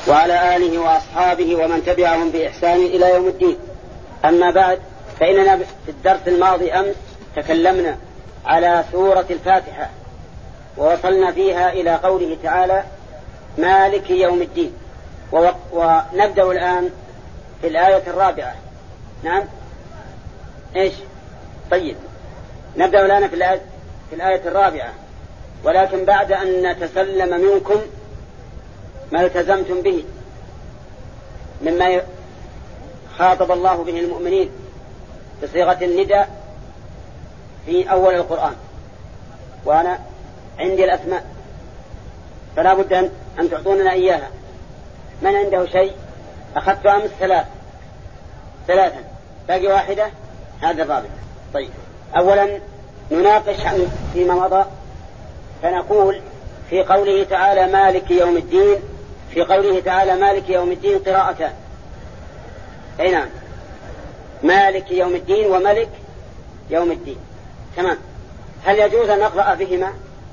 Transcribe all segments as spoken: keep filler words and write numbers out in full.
وعلى آله وأصحابه ومن تبعهم بإحسان إلى يوم الدين. أما بعد، فإننا في الدرس الماضي أمس تكلمنا على سورة الفاتحة، ووصلنا فيها إلى قوله تعالى مالك يوم الدين، ونبدأ الآن في الآية الرابعة. نعم إيش طيب نبدأ الآن في الآية, في الآية الرابعة، ولكن بعد أن نتسلم منكم ما التزمتم به مما خاطب الله به المؤمنين بصيغة النداء في أول القرآن. وأنا عندي الأسماء فلا بد أن تعطوننا إياها. من عنده شيء؟ أخذت أمس ثلاث ثلاثا باقي واحدة، هذا الرابع. طيب، أولا نناقش فيما مضى، فنقول في قوله تعالى مالك يوم الدين، في قوله تعالى مالك يوم الدين قراءتان. أي نعم، مالك يوم الدين وملك يوم الدين. تمام. هل يجوز أن نقرأ بهما؟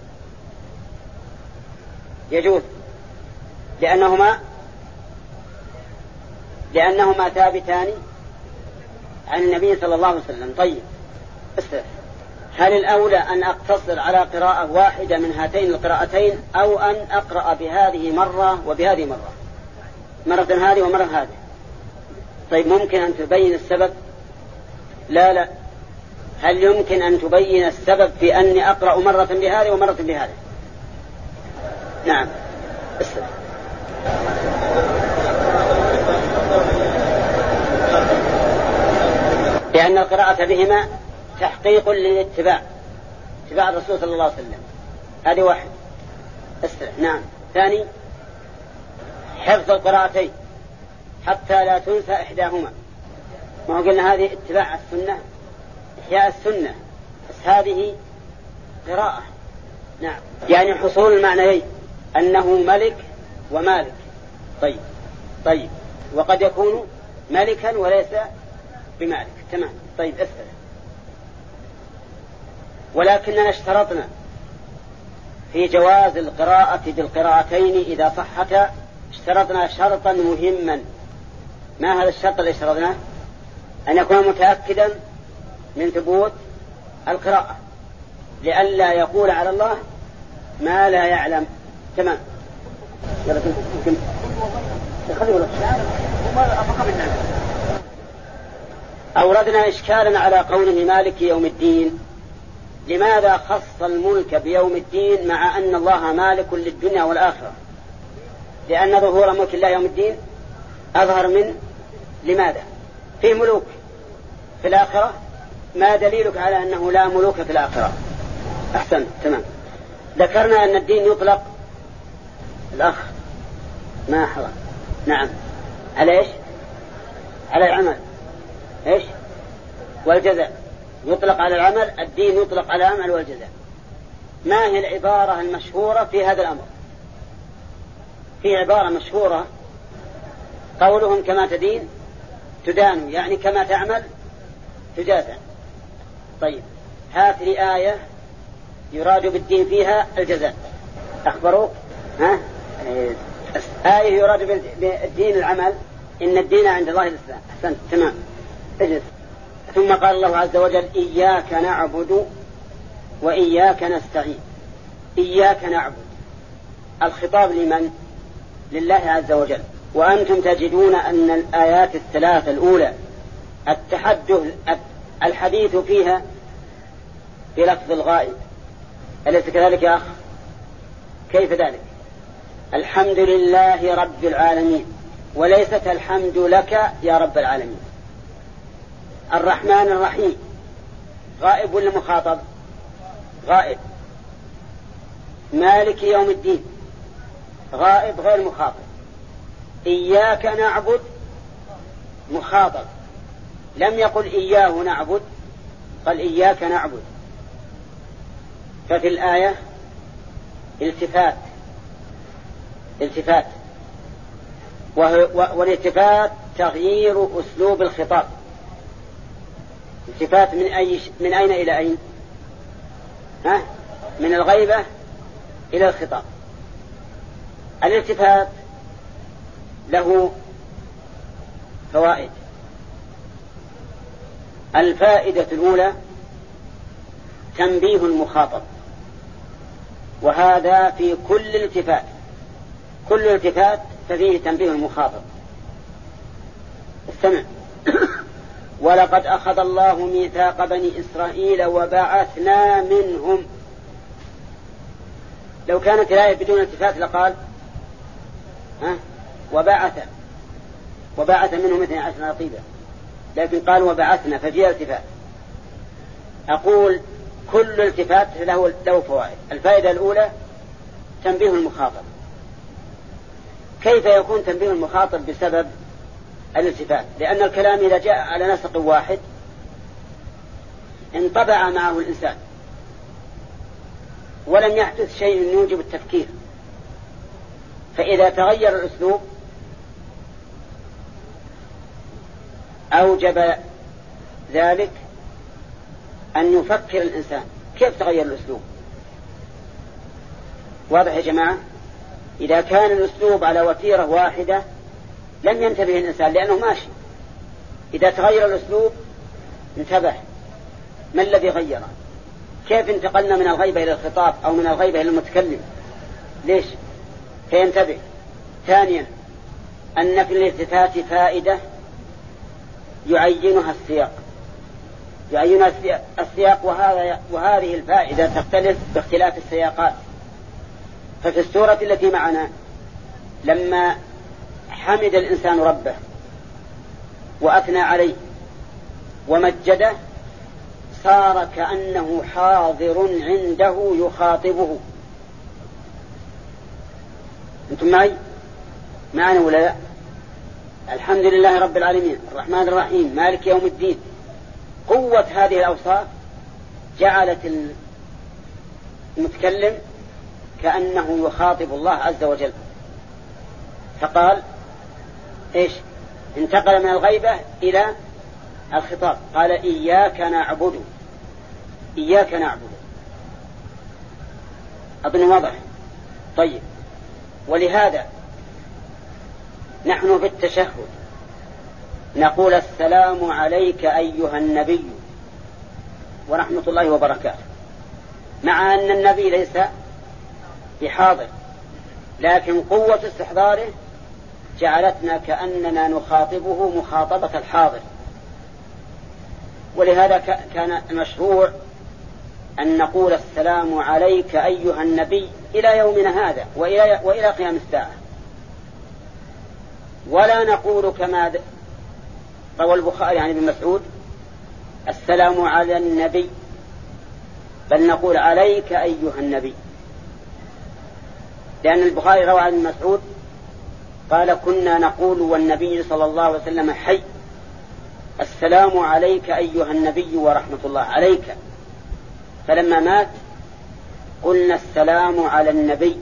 يجوز، لأنهما لأنهما ثابتان عن النبي صلى الله عليه وسلم. طيب، استرح. هل الأولى أن أقتصر على قراءة واحدة من هاتين القراءتين، أو أن أقرأ بهذه مرة وبهذه مرة، مرة هذه ومرة هذه؟ طيب، ممكن أن تبين السبب؟ لا لا هل يمكن أن تبين السبب في أني أقرأ مرة بهذه ومرة بهذه؟ نعم، استرح. لأن القراءة بهما تحقيق للاتباع، اتباع الرسول صلى الله عليه وسلم. هذه واحد. استرح. نعم. ثاني، حفظ القراءتين حتى لا تنسى إحداهما. ما هو قلنا هذه اتباع السنة، إحياء السنة، بس هذه قراءة. نعم، يعني حصول المعنيين أنه ملك ومالك. طيب طيب وقد يكون ملكا وليس بمالك. تمام. طيب، استرح. ولكننا اشترطنا في جواز القراءة بالقراءتين إذا صحتا، اشترطنا شرطا مهما. ما هذا الشرط الذي اشترطناه؟ أن يكون متأكدا من ثبوت القراءة، لئلا يقول على الله ما لا يعلم. تمام. أوردنا إشكالا على قوله مالك يوم الدين. لماذا خص الملك بيوم الدين مع أن الله مالك للدنيا والآخرة؟ لأن ظهور ملك الله يوم الدين أظهر من لماذا؟ في ملوك في الآخرة، ما دليلك على أنه لا ملوك في الآخرة؟ أحسن. تمام. ذكرنا أن الدين يطلق الأخ ما حرام. نعم. على إيش؟ على العمل إيش؟ والجزاء. يطلق على العمل، الدين يطلق على العمل والجزاء. ما هي العبارة المشهورة في هذا الأمر؟ في عبارة مشهورة قولهم كما تدين تدان، يعني كما تعمل تجازى. طيب، هات لي آية يراد بالدين فيها الجزاء. أخبروك؟ ها؟ آية يراد بالدين العمل، إن الدين عند الله الإسلام. أحسنت. تمام. اجلس. ثم قال الله عز وجل إياك نعبد وإياك نستعين. إياك نعبد، الخطاب لمن؟ لله عز وجل. وأنتم تجدون أن الآيات الثلاثة الأولى التحدث الحديث فيها بلفظ الغائب، أليس كذلك يا أخ؟ كيف ذلك؟ الحمد لله رب العالمين، وليست الحمد لك يا رب العالمين. الرحمن الرحيم غائب ولا مخاطب؟ غائب. مالك يوم الدين غائب غير مخاطب. إياك نعبد مخاطب، لم يقل إياه نعبد، قال إياك نعبد. ففي الآية التفات التفات والالتفات تغيير أسلوب الخطاب. التفات من أي من أين إلى أين؟ ها؟ من الغيبة إلى الخطاب. الالتفات له فوائد. الفائدة الأولى تنبيه المخاطب، وهذا في كل التفات، كل التفات ففيه تنبيه المخاطب. استمع. ولقد أخذ الله ميثاق بني إسرائيل وبعثنا منهم. لو كانت الآية بدون التفات لقال ها وبعث وبعث منهم اثني عشر نقيبا، لكن قال وبعثنا ففيها التفات. أقول كل التفات له له فوائد. الفائدة الأولى تنبيه المخاطب. كيف يكون تنبيه المخاطب بسبب الالتفات؟ لأن الكلام إذا جاء على نسق واحد انطبع معه الإنسان ولم يحدث شيء يوجب التفكير، فإذا تغير الأسلوب أوجب ذلك أن يفكر الإنسان كيف تغير الأسلوب. واضح يا جماعة؟ إذا كان الأسلوب على وتيرة واحدة لم ينتبه الإنسان لأنه ماشي. إذا تغير الأسلوب انتبه ما الذي غيره، كيف انتقلنا من الغيبة إلى الخطاب أو من الغيبة إلى المتكلم، ليش؟ فينتبه. ثانيا أن في الالتفات فائدة يعينها السياق، يعينها السياق، وهذا وهذه الفائدة تختلف باختلاف السياقات. ففي السورة التي معنا لما حمد الإنسان ربه وأثنى عليه ومجده صار كأنه حاضر عنده يخاطبه. أنتم معي؟ معنا ولا لا؟ الحمد لله رب العالمين الرحمن الرحيم مالك يوم الدين. قوة هذه الأوصاف جعلت المتكلم كأنه يخاطب الله عز وجل، فقال إيش؟ انتقل من الغيبة إلى الخطاب، قال إياك نعبد، إياك نعبد. أظن واضح. طيب، ولهذا نحن في التشهد نقول السلام عليك أيها النبي ورحمة الله وبركاته، مع أن النبي ليس بحاضر، لكن قوة استحضاره جعلتنا كأننا نخاطبه مخاطبة الحاضر. ولهذا كان المشروع أن نقول السلام عليك أيها النبي إلى يومنا هذا وإلى, وإلى قيام الساعة، ولا نقول كما روى البخاري عن ابن مسعود السلام على النبي، بل نقول عليك أيها النبي، لأن البخاري روى عن ابن مسعود قال كنا نقول والنبي صلى الله عليه وسلم حي السلام عليك أيها النبي ورحمة الله عليك، فلما مات قلنا السلام على النبي،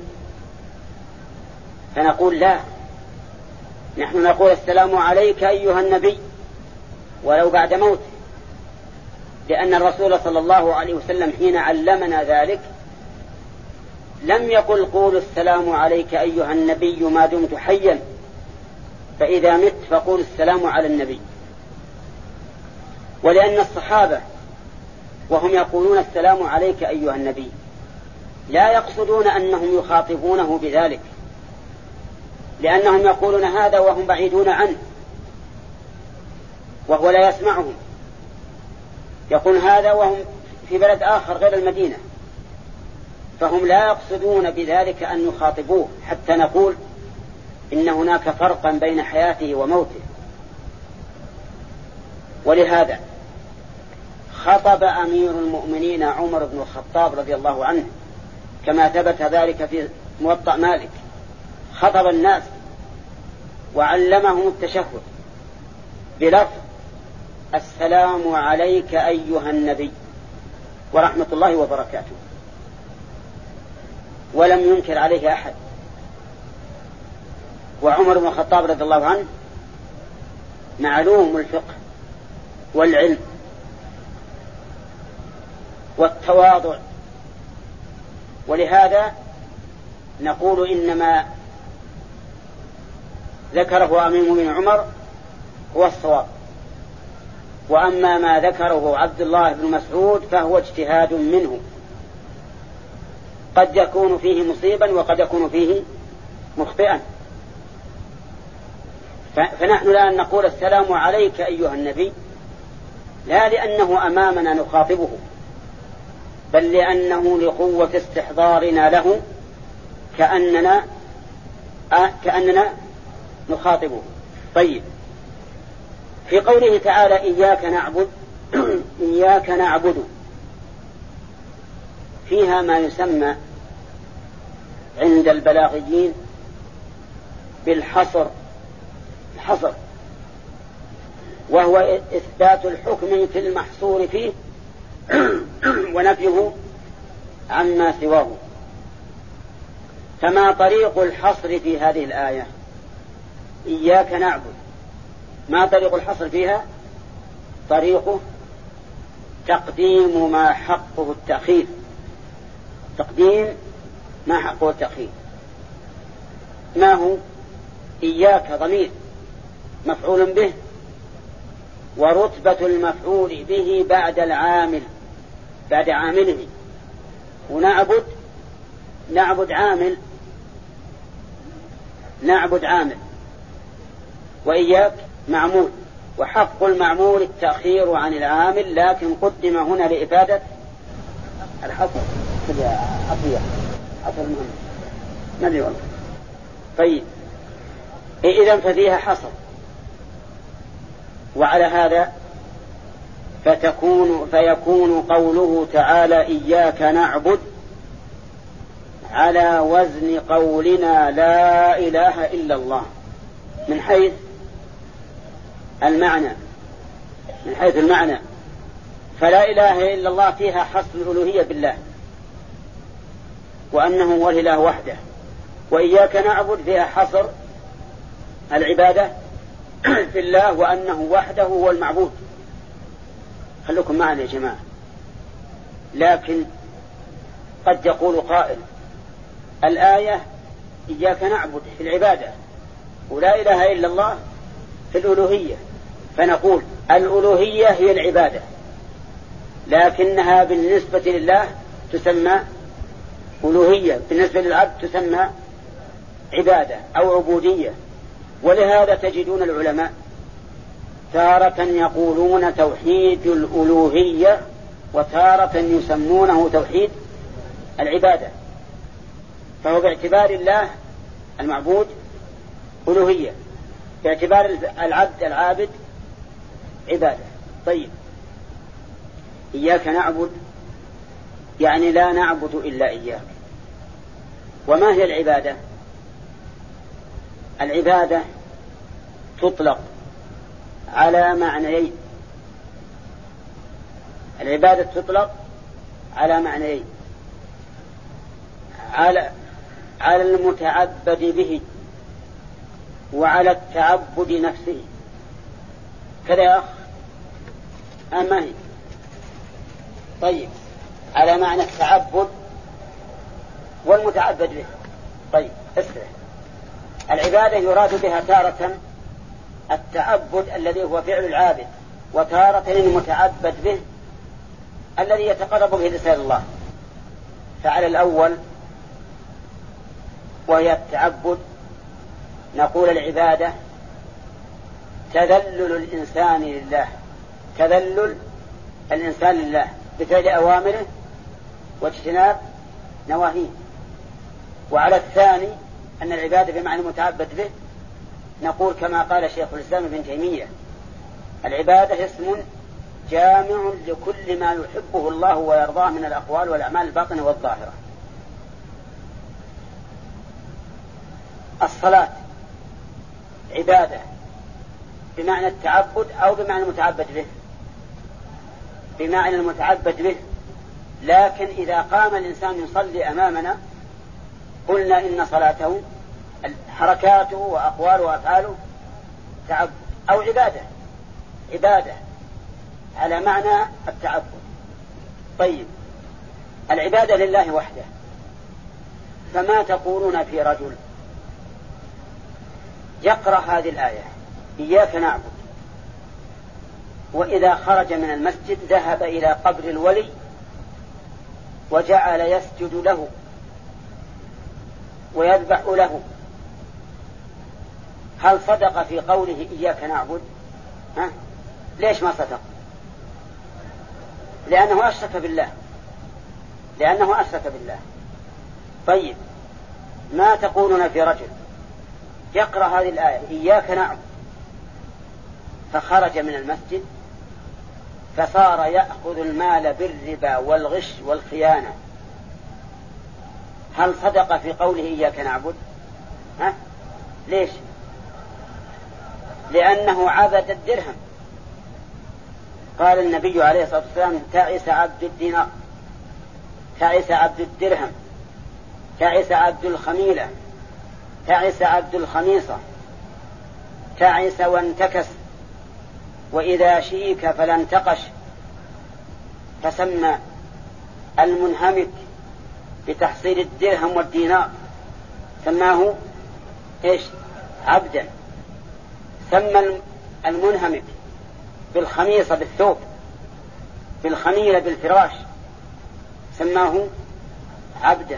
فنقول لا، نحن نقول السلام عليك أيها النبي ولو بعد موته، لأن الرسول صلى الله عليه وسلم حين علمنا ذلك لم يقل قولوا السلام عليك أيها النبي ما دمت حيا، فإذا مت فقول السلام على النبي. ولأن الصحابة وهم يقولون السلام عليك أيها النبي لا يقصدون أنهم يخاطبونه بذلك، لأنهم يقولون هذا وهم بعيدون عنه وهو لا يسمعهم، يقول هذا وهم في بلد آخر غير المدينة، فهم لا يقصدون بذلك أن يخاطبوه حتى نقول إن هناك فرقا بين حياته وموته. ولهذا خطب أمير المؤمنين عمر بن الخطاب رضي الله عنه كما ثبت ذلك في موطأ مالك، خطب الناس وعلمهم التشهد بلفظ السلام عليك أيها النبي ورحمة الله وبركاته، ولم ينكر عليه أحد. وعمر بن الخطاب رضي الله عنه معلوم الفقه والعلم والتواضع، ولهذا نقول إنما ذكره أمير المؤمنين عمر هو الصواب، وأما ما ذكره عبد الله بن مسعود فهو اجتهاد منه، قد يكون فيه مصيبا وقد يكون فيه مخطئا. فنحن لا نقول السلام عليك أيها النبي لا لأنه أمامنا نخاطبه، بل لأنه لقوة استحضارنا له كأننا آه كأننا نخاطبه. طيب، في قوله تعالى إياك نعبد إياك نعبد فيها ما يسمى عند البلاغيين بالحصر، الحصر وهو إثبات الحكم في المحصور فيه ونفيه عما سواه. فما طريق الحصر في هذه الآية؟ إياك نعبد، ما طريق الحصر فيها؟ طريقه تقديم ما حقه التأخير، تقديم ما حقه التأخير. ما هو؟ إياك ضمير مفعول به، ورتبة المفعول به بعد العامل، بعد عامله. ونعبد نعبد عامل نعبد عامل وإياك معمول، وحق المعمول التأخير عن العامل، لكن قدم هنا لإفادة الحصر. عطية حصر مهم نبي والله. طيب، إذن ففيها حصر، وعلى هذا فتكون فيكون قوله تعالى إياك نعبد على وزن قولنا لا إله إلا الله من حيث المعنى، من حيث المعنى فلا إله إلا الله فيها حصر الألوهية بالله وأنه هو الإله وحده، وإياك نعبد فيها حصر العبادة في الله وأنه وحده هو المعبود. خلوكم معنا يا جماعة. لكن قد يقول قائل الآية إياك نعبد في العبادة ولا إله إلا الله في الألوهية، فنقول الألوهية هي العبادة، لكنها بالنسبة لله تسمى ألوهية، بالنسبة للعبد تسمى عبادة أو عبودية. ولهذا تجدون العلماء تارة يقولون توحيد الألوهية وتارة يسمونه توحيد العبادة، فهو باعتبار الله المعبود ألوهية، باعتبار العبد العابد عبادة. طيب، إياك نعبد يعني لا نعبد إلا إياك. وما هي العبادة؟ العبادة تطلق على معنيين، العبادة تطلق على معنيين، على على المتعبد به وعلى التعبد نفسه. كذا يا أخ أما هي؟ طيب، على معنى التعبد والمتعبد به. طيب، اسمع، العبادة يراد بها تارة التعبد الذي هو فعل العابد، وتارة المتعبد به الذي يتقرب به لسان الله. فعلى الأول وهي التعبد نقول العبادة تذلل الإنسان لله، تذلل الإنسان لله بفعل أوامره واجتناب نواهيه. وعلى الثاني أن العبادة بمعنى المتعبد به نقول كما قال شيخ الإسلام ابن تيمية العبادة اسم جامع لكل ما يحبه الله ويرضاه من الأقوال والأعمال الباطنة والظاهرة. الصلاة عبادة بمعنى التعبد أو بمعنى المتعبد به؟ بمعنى المتعبد به، لكن إذا قام الإنسان يصلي أمامنا قلنا إن صلاته حركاته وأقواله وأفعاله تعبد أو عبادة، عبادة على معنى التعبد. طيب، العبادة لله وحده، فما تقولون في رجل يقرأ هذه الآية إياك نعبد، وإذا خرج من المسجد ذهب إلى قبر الولي وجعل يسجد له ويذبح له، هل صدق في قوله إياك نعبد؟ ها؟ ليش ما صدق؟ لأنه أشرك بالله، لأنه أشرك بالله. طيب، ما تقولون في رجل يقرأ هذه الآية إياك نعبد فخرج من المسجد فصار يأخذ المال بالربا والغش والخيانة، هل صدق في قوله إياك نعبد؟ ها؟ ليش؟ لأنه عبد الدرهم. قال النبي عليه الصلاة والسلام تعس عبد الدينار، تعس عبد الدرهم، تعس عبد الخميلة، تعس عبد الخميصة، تعس وانتكس، وإذا شيك فلا انتقش. فسمى المنهمك بتحصيل الدرهم والدينار سماه إيش؟ عبدا. سمى المنهمك بالخميصة بالثوب، بالخميلة بالفراش، سماه عبدا،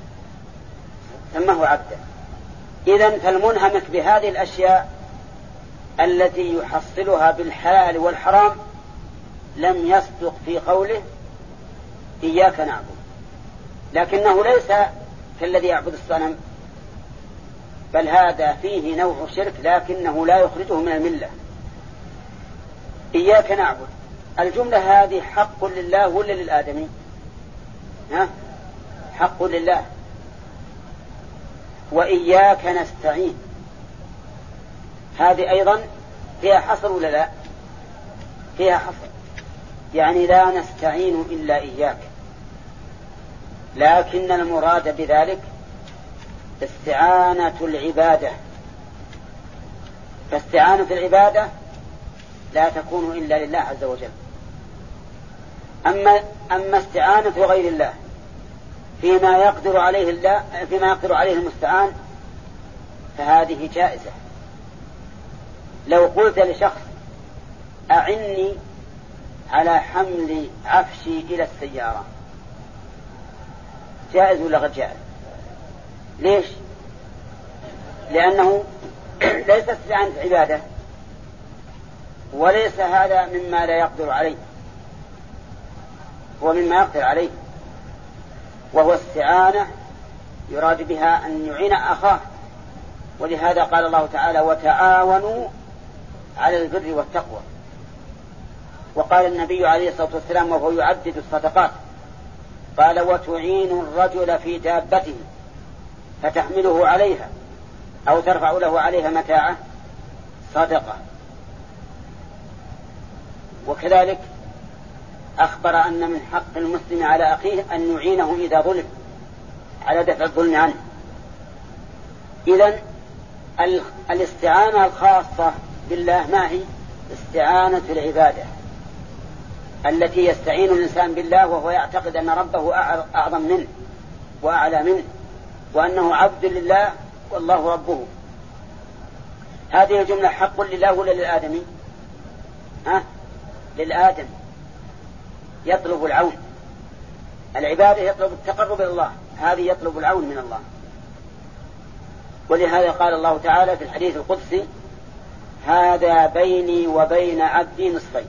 سماه عبدا. إذن فالمنهمك بهذه الأشياء التي يحصلها بالحلال والحرام لم يصدق في قوله إياك نعبد، لكنه ليس كالذي يعبد الصنم، بل هذا فيه نوع شرك لكنه لا يخرجه من الملة. إياك نعبد الجملة هذه حق لله ولا للآدمي؟ ها؟ حق لله. وإياك نستعين هذه أيضا فيها حصر ولا لا؟ فيها حصر، يعني لا نستعين إلا إياك، لكن المراد بذلك استعانة العبادة، فاستعانة العبادة لا تكون إلا لله عز وجل. أما, أما استعانة غير الله فيما يقدر عليه الله فيما يقدر عليه المستعان فهذه جائزة. لو قلت لشخص أعني على حمل عفشي إلى السيارة، جائز ولا غير جائز؟ ليش؟ لأنه ليس استعانة عبادة، وليس هذا مما لا يقدر عليه، هو مما يقدر عليه، وهو استعانة يراد بها أن يعين أخاه. ولهذا قال الله تعالى وتعاونوا على البر والتقوى. وقال النبي عليه الصلاة والسلام وهو يعدد الصدقات قال وتعين الرجل في دابته فتحمله عليها أو ترفع له عليها متاعه صدقة. وكذلك أخبر أن من حق المسلم على أخيه أن يعينه إذا ظلم على دفع الظلم عنه. إذن الاستعانة الخاصة بالله ما هي؟ استعانة العبادة التي يستعين الإنسان بالله وهو يعتقد أن ربه أعظم منه وأعلى منه وأنه عبد لله والله ربه. هذه الجملة حق لله ولا للآدمي؟ ها؟ للآدم يطلب العون. العبادة يطلب التقرب إلى الله، هذه يطلب العون من الله. ولهذا قال الله تعالى في الحديث القدسي هذا بيني وبين عبدي نصفين.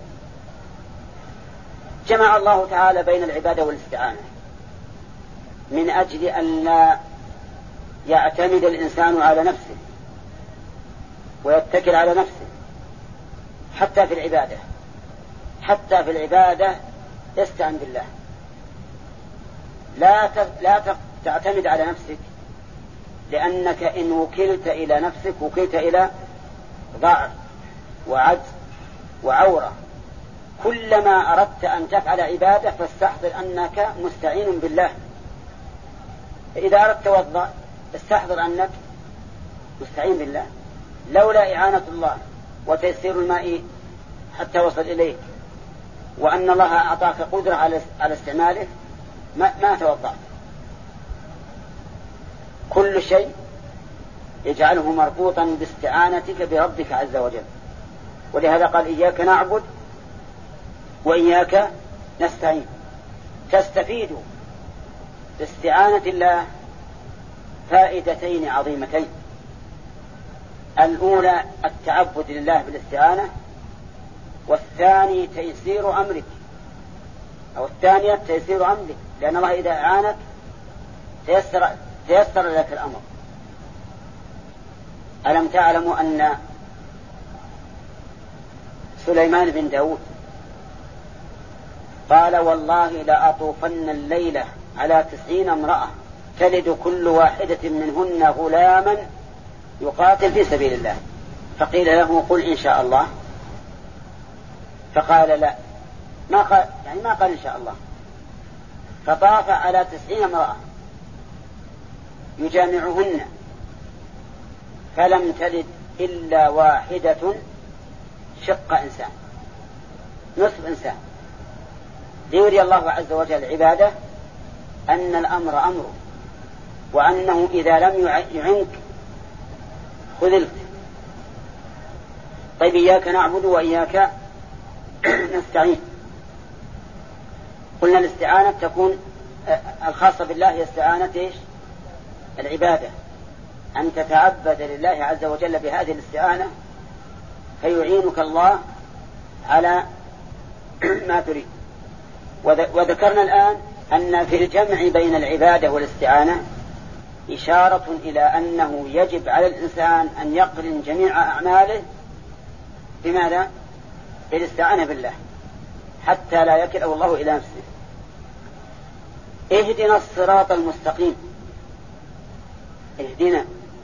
جمع الله تعالى بين العبادة والاستعانة من أجل أن لا يعتمد الإنسان على نفسه ويتكل على نفسه حتى في العبادة. حتى في العبادة استعن بالله، لا لا تعتمد على نفسك، لأنك إن وكلت إلى نفسك وكلت إلى ضعف وعجز وعورة. كلما أردت أن تفعل عبادة فاستحضر أنك مستعين بالله. إذا أردت توضأ استحضر أنك مستعين بالله. لولا إعانة الله وتيسير الماء حتى وصل إليك وأن الله أعطاك قدرة على استعماله ما, ما توضأت. كل شيء اجعله مربوطا باستعانتك بربك عز وجل. ولهذا قال إياك نعبد وإياك نستعين. تستفيد باستعانة الله فائدتين عظيمتين: الأولى التعبد لله بالاستعانة، والثاني تيسير أمرك، أو الثانية تيسير أمرك، لأن الله إذا أعانك تيسر, تيسر لك الأمر. ألم تعلموا أن سليمان بن داود قال والله لأطوفن الليلة على تسعين امرأة تلد كل واحدة منهن غلاما يقاتل في سبيل الله، فقيل له قل إن شاء الله، فقال لا، ما قال يعني ما قال إن شاء الله، فطاف على تسعين امرأة يجامعهن فلم تلد إلا واحدة شق إنسان، نصف إنسان، ليري الله عز وجل عباده أن الأمر أمره، وأنه إذا لم يعنك خذلت. طيب إياك نعبد وإياك نستعين. قلنا الاستعانة تكون الخاصة بالله هي استعانة إيش؟ العبادة، أن تتعبد لله عز وجل بهذه الاستعانة فيعينك الله على ما تريد. وذكرنا الآن أن في الجمع بين العبادة والاستعانة إشارة إلى أنه يجب على الإنسان أن يقرن جميع أعماله بماذا؟ بالاستعانة بالله، حتى لا يكله الله إلى نفسه. اهدنا الصراط المستقيم. اهدنا،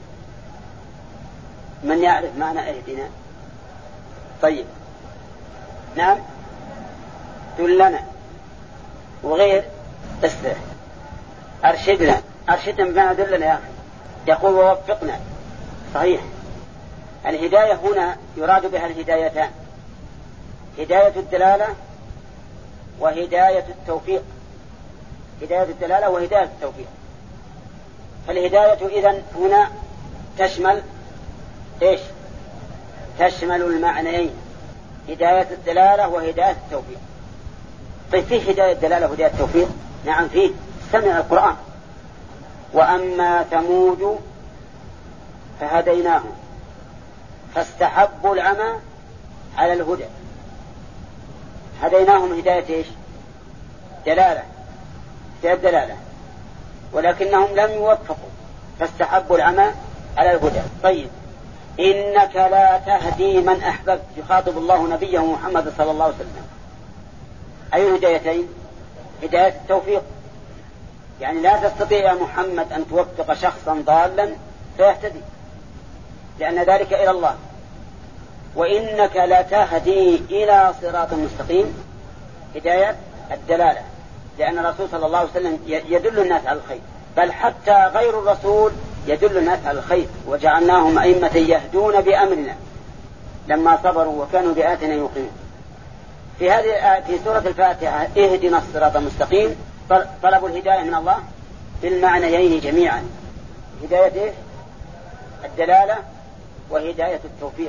من يعرف معنى اهدنا؟ طيب نعم، دلنا، وغير اسره أرشدنا. أرشدنا بمعنى دلنا يا أخي، يقول ووفقنا. صحيح، الهداية هنا يراد بها الهدايتان: هداية الدلالة وهداية التوفيق. هداية الدلالة وهداية التوفيق. فالهداية إذن هنا تشمل إيش؟ تشمل المعنيين: هداية الدلالة وهداية التوفيق. طيب فيه هداية الدلالة وهداية التوفيق؟ نعم فيه، سمع القرآن: وأما ثمود فهديناهم فاستحبوا العمى على الهدى. هديناهم هداية إيش؟ دلالة، هداية دلالة، ولكنهم لم يوفقوا فاستحبوا العمى على الهدى. طيب إنك لا تهدي من أحببت، يخاطب الله نبيه محمد صلى الله عليه وسلم. أي هدايتين؟ هداية التوفيق، يعني لا تستطيع يا محمد أن توفق شخصا ضالا فيهتدي، لأن ذلك إلى الله. وإنك لا تهدي إلى صراط مستقيم، هداية الدلالة، لأن الرسول صلى الله عليه وسلم يدل الناس على الخير، بل حتى غير الرسول يدل الناس على الخير. وجعلناهم أئمة يهدون بأمرنا لما صبروا وكانوا بآياتنا يوقنون. في هذه في سورة الفاتحة اهدنا الصراط المستقيم طلبوا الهداية من الله بالمعنيين جميعا: هداية إيه؟ الدلالة وهداية التوفيق.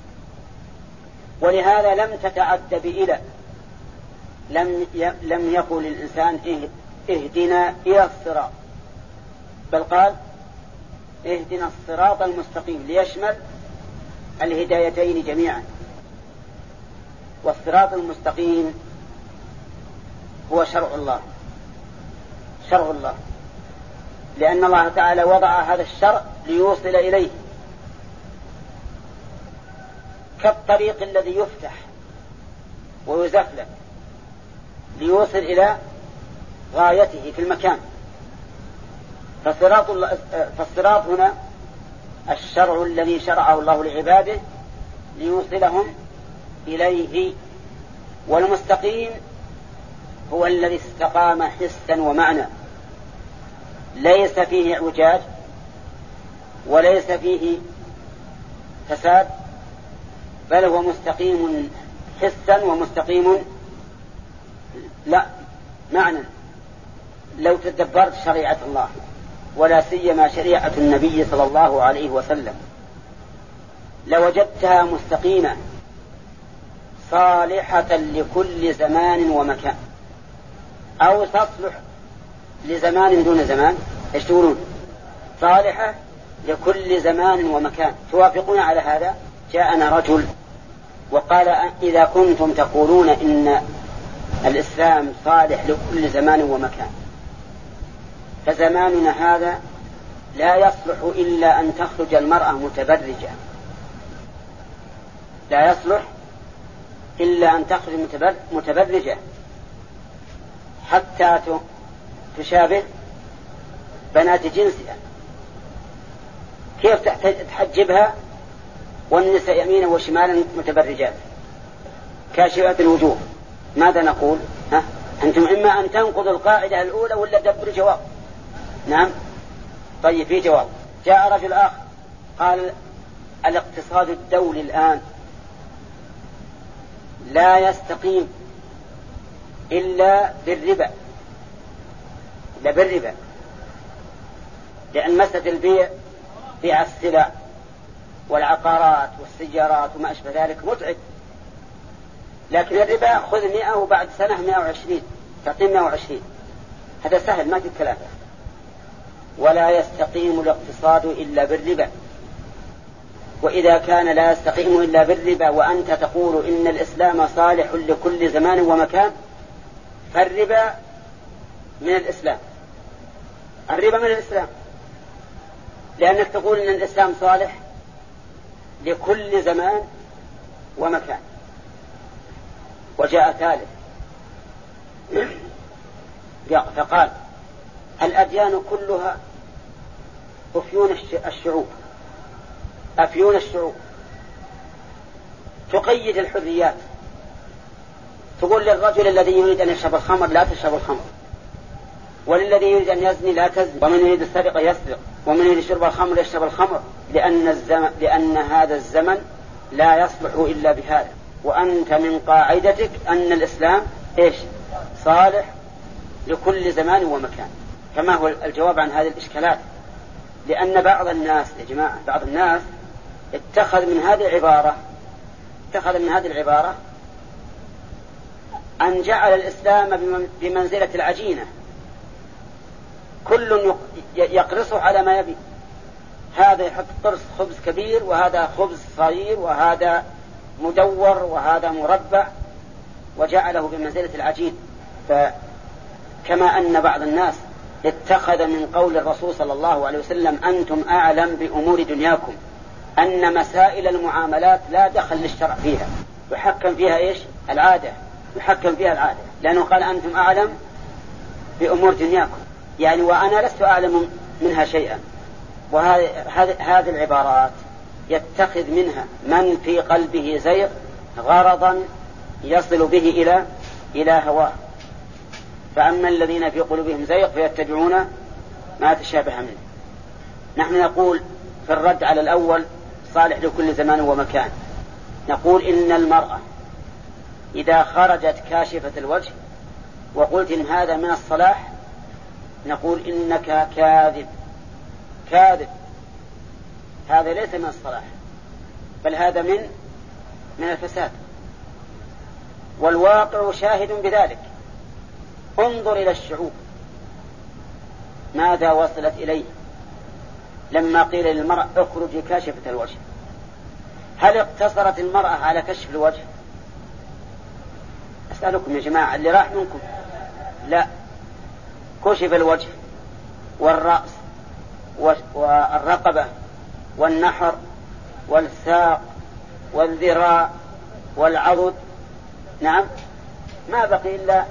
ولهذا لم تتعد بإلى، لم لم يقل الإنسان اهدنا إلى الصراط، بل قال اهدنا الصراط المستقيم ليشمل الهدايتين جميعا. والصراط المستقيم هو شرع الله، شرع الله، لأن الله تعالى وضع هذا الشرع ليوصل إليه، كالطريق الذي يفتح ويزفلت ليوصل إلى غايته في المكان. فالصراط, فالصراط هنا الشرع الذي شرعه الله لعباده ليوصلهم إليه، والمستقيم هو الذي استقام حسا ومعنى، ليس فيه اعوجاج وليس فيه فساد، بل هو مستقيم حسا ومستقيم لا معنى. لو تدبرت شريعة الله ولا سيما شريعة النبي صلى الله عليه وسلم لوجدتها مستقيمة صالحة لكل زمان ومكان، أو تصلح لزمان دون زمان. ايش تقولون؟ صالحة لكل زمان ومكان. توافقون على هذا؟ جاءنا رجل وقال إذا كنتم تقولون إن الإسلام صالح لكل زمان ومكان، فزماننا هذا لا يصلح إلا أن تخرج المرأة متبرجة، لا يصلح إلا أن تخرج متبرجة حتى تشابه بنات جنسها. كيف تحجبها والنساء يمينا وشمالا متبرجات كاشفات الوجوه؟ ماذا نقول؟ ها؟ أنتم إما أن تنقضوا القاعدة الأولى ولا تدبروا جواب. نعم. طيب في جواب. جاء رجل آخر قال الاقتصاد الدولي الآن لا يستقيم إلا بالربا، لا بالربا، لأن مسألة البيع، بيع السلع والعقارات والسيارات وما أشبه ذلك متعب، لكن الربا خذ مئة وبعد سنة مئة وعشرين تعطي مئة وعشرين، هذا سهل ما في ثلاثة. ولا يستقيم الاقتصاد إلا بالربا، وإذا كان لا يستقيم إلا بالربا وأنت تقول إن الإسلام صالح لكل زمان ومكان، فالربا من الإسلام، الربا من الإسلام، لأنك تقول إن الإسلام صالح لكل زمان ومكان. وجاء ثالث فقال الأديان كلها أفيون الشعوب، أفيون الشعوب، تقيد الحريات، تقول للرجل الذي يريد أن يشرب الخمر لا تشرب الخمر، وللذي يريد أن يزني لا تزني، ومن يريد السرقة يسرق، ومن يريد شرب الخمر يشرب الخمر، لأن, الزمن لأن هذا الزمن لا يصلح إلا بهذا. وأنت من قاعدتك أن الإسلام إيش؟ صالح لكل زمان ومكان. فما هو الجواب عن هذه الإشكالات؟ لأن بعض الناس يا جماعة، بعض الناس اتخذ من هذه العبارة اتخذ من هذه العبارة أن جعل الإسلام بمنزلة العجينة، كل يقرصه على ما يبي، هذا يحط قرص خبز كبير وهذا خبز صغير وهذا مدور وهذا مربع، وجعله بمنزلة العجين. فكما أن بعض الناس اتخذ من قول الرسول صلى الله عليه وسلم أنتم أعلم بأمور دنياكم أن مسائل المعاملات لا دخل للشرع فيها، يحكم فيها إيش؟ العادة، يحكم فيها العادة، لأنه قال أنتم أعلم بأمور دنياكم، يعني وأنا لست أعلم منها شيئا. وهذه العبارات يتخذ منها من في قلبه زيغ غرضا يصل به إلى إلى هواه. فأما الذين في قلوبهم زيغ فيتبعون ما تشابه منه. نحن نقول في الرد على الأول صالح لكل زمان ومكان، نقول إن المرأة إذا خرجت كاشفة الوجه وقلت إن هذا من الصلاح، نقول إنك كاذب كاذب، هذا ليس من الصلاح، بل هذا من من الفساد، والواقع شاهد بذلك. انظر إلى الشعوب ماذا وصلت إليه لما قيل للمرأة اخرجي كاشفة الوجه. هل اقتصرت المرأة على كشف الوجه؟ أسألكم يا جماعة اللي راح منكم، لا، كشف الوجه والرأس والرقبة والنحر والساق والذراع والعضد، نعم، ما بقي إلا.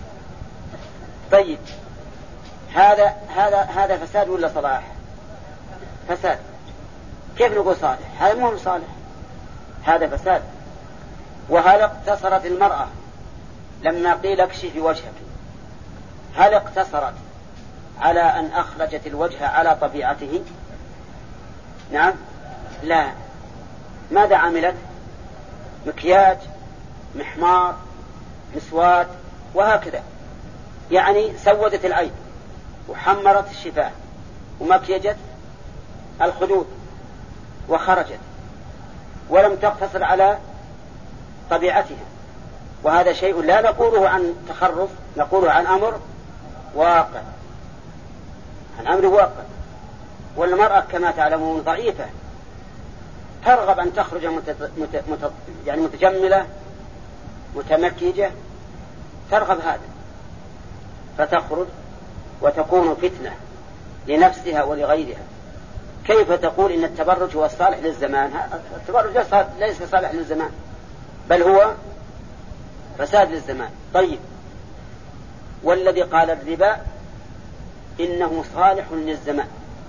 طيب هذا هذا هذا فساد ولا صلاح؟ فساد. كيف نقول صالح؟ هذا مو صالح، هذا فساد. وهل اقتصرت المرأة لما قيل اكشفي وجهك، هل اقتصرت على أن أخرجت الوجه على طبيعته؟ نعم، لا. ماذا عملت؟ مكياج، محمار، مسوات، وهكذا، يعني سودت العين وحمرت الشفاه ومكيجت الخدود وخرجت ولم تقتصر على طبيعتها، وهذا شيء لا نقوله عن تخرص، نقوله عن أمر واقع، عن أمر واقع. والمرأة كما تعلمون ضعيفة، ترغب أن تخرج مت... مت... مت... يعني متجملة متمكيجة، ترغب هذا، فتخرج وتكون فتنة لنفسها ولغيرها. كيف تقول إن التبرج هو الصالح للزمان؟ التبرج ليس صالح للزمان، بل هو فساد للزمان. طيب، والذي قال الربا إنه صالح للزمان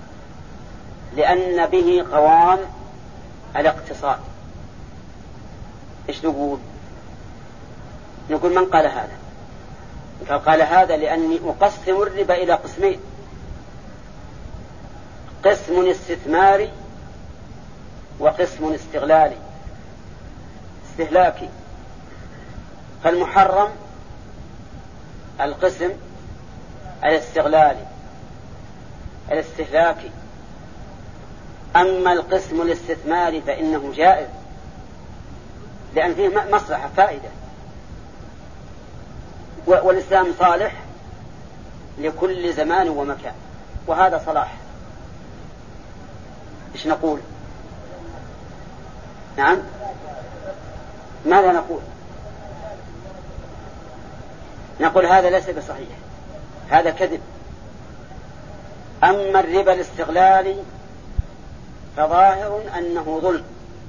لأن به قوام الاقتصاد، إيش نقول؟ نقول من قال هذا؟ قال هذا لأني أقسم الربا إلى قسمين: قسم استثماري وقسم استغلالي استهلاكي. فالمحرم القسم الاستغلالي الاستهلاكي، أما القسم الاستثماري فإنه جائز لأن فيه مصلحة فائدة، والإسلام صالح لكل زمان ومكان، وهذا صلاح. إيش نقول؟ نعم، ماذا نقول؟ نقول هذا ليس بصحيح، هذا كذب. أما الربا الاستغلالي فظاهر أنه ظلم،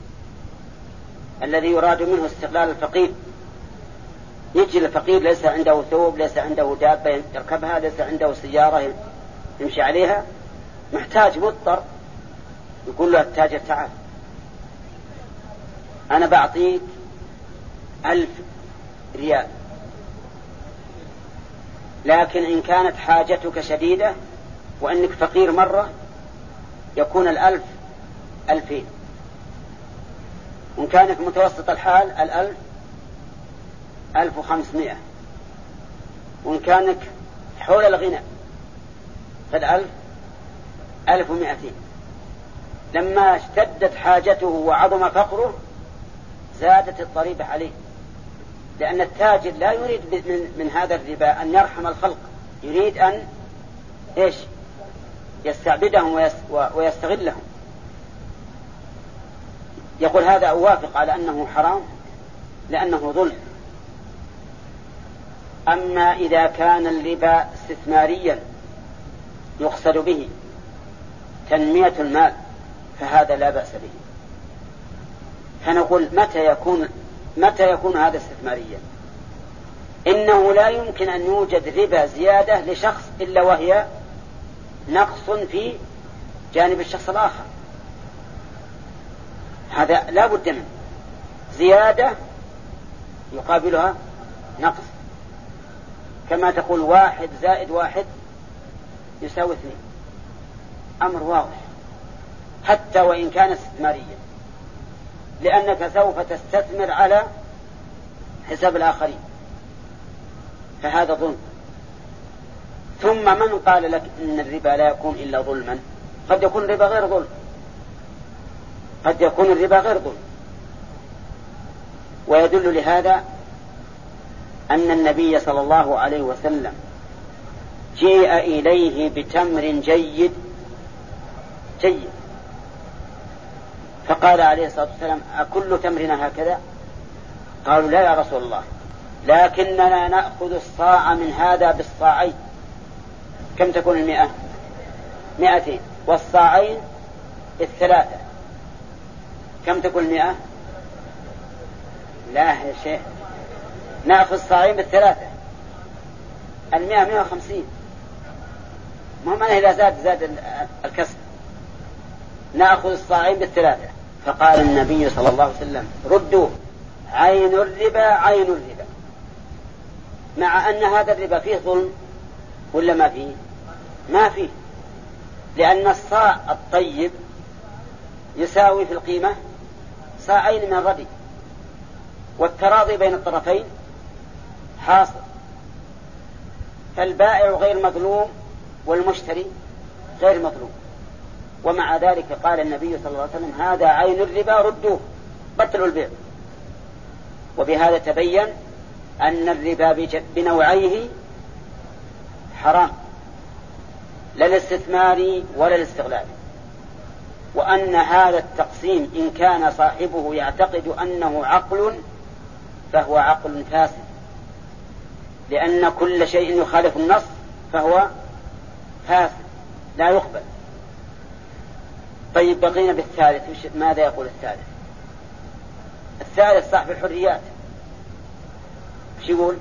الذي يراد منه استغلال الفقير. يجي الفقير ليس عنده ثوب، ليس عنده دابة يركبها، ليس عنده سيارة يمشي عليها، محتاج مضطر، يقول له التاجر تعال أنا بعطيك ألف ريال، لكن إن كانت حاجتك شديدة وأنك فقير مرة يكون الألف ألفين، وإن كانك متوسط الحال الألف ألف وخمسمائة، وإن كانك حول الغنى فالألف ألف ومائتين. لما اشتدت حاجته وعظم فقره زادت الضريبة عليه، لأن التاجر لا يريد من هذا الربا أن يرحم الخلق، يريد أن إيش؟ يستعبدهم ويستغلهم. يقول هذا أوافق على أنه حرام لأنه ظلم. أما إذا كان الربا استثماريا يقصد به تنمية المال فهذا لا بأس به. فنقول متى يكون متى يكون هذا استثماريا؟ إنه لا يمكن أن يوجد ربا زيادة لشخص إلا وهي نقص في جانب الشخص الآخر، هذا لا بد منه. زيادة يقابلها نقص، كما تقول واحد زائد واحد يساوي اثنين، أمر واضح حتى وإن كان استثماريا، لأنك سوف تستثمر على حساب الآخرين، فهذا ظلم. ثم من قال لك إن الربا لا يكون إلا ظلما؟ قد يكون الربا غير ظلم، قد يكون الربا غير ظلم. ويدل لهذا أن النبي صلى الله عليه وسلم جيء إليه بتمر جيد جيد فقال عليه الصلاة والسلام أكل تمرنا هكذا؟ قالوا لا يا رسول الله، لكننا نأخذ الصاع من هذا بالصاعين. كم تكون المئة؟ مئتين، والصاعين الثلاثة كم تكون المئة؟ لا يا شيخ، نأخذ الصاعين بالثلاثة، المئة مئة وخمسين، مهم أنه إذا زاد زاد الكسر. نأخذ الصاعين بالثلاثة. فقال النبي صلى الله عليه وسلم ردوا، عين الربا عين الربا، مع أن هذا الربا فيه ظلم ولا ما فيه؟ ما فيه، لأن الصاع الطيب يساوي في القيمة صاعين من الردي، والتراضي بين الطرفين حاصل، فالبائع غير مظلوم والمشتري غير مطلوب. ومع ذلك قال النبي صلى الله عليه وسلم هذا عين الربا ردوه، بطلوا البيع. وبهذا تبين أن الربا بنوعيه حرام، لا الاستثماري ولا الاستغلالي، وأن هذا التقسيم إن كان صاحبه يعتقد أنه عقل فهو عقل فاسد، لأن كل شيء يخالف النص فهو فاسد لا يقبل. طيب بقينا بالثالث، ماذا يقول الثالث؟ الثالث صاحب الحريات، ايش يقول؟